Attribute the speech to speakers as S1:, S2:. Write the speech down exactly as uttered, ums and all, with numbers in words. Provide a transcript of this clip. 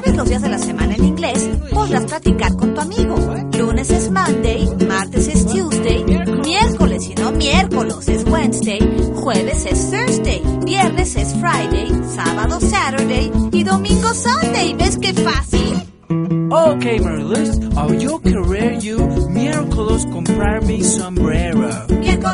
S1: conoces los días de la semana en inglés, podrás platicar con tu amigo. Lunes es Monday, martes es Tuesday, miércoles y no miércoles es Wednesday, jueves es Thursday, viernes es Friday, sábado Saturday y domingo Sunday. ¿Ves qué fácil?
S2: Okay, Mariluz, yo querer you miércoles comprar mi sombrero.
S1: Miércoles